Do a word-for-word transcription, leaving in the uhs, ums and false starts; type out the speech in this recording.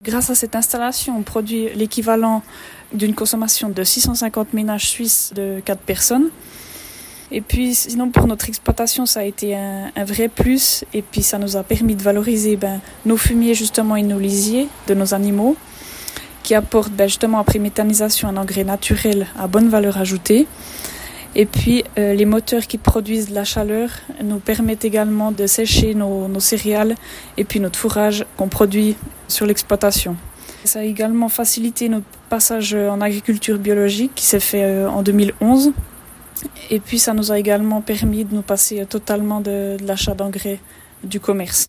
Grâce à cette installation, on produit l'équivalent d'une consommation de six cent cinquante ménages suisses de quatre personnes. Et puis sinon pour notre exploitation, ça a été un, un vrai plus. Et puis ça nous a permis de valoriser ben, nos fumiers justement et nos lisiers de nos animaux, qui apportent ben, justement après méthanisation un engrais naturel à bonne valeur ajoutée. Et puis euh, les moteurs qui produisent de la chaleur nous permettent également de sécher nos, nos céréales et puis notre fourrage qu'on produit sur l'exploitation. Ça a également facilité notre passage en agriculture biologique qui s'est fait euh, en deux mille onze. Et puis ça nous a également permis de nous passer totalement de, de l'achat d'engrais du commerce.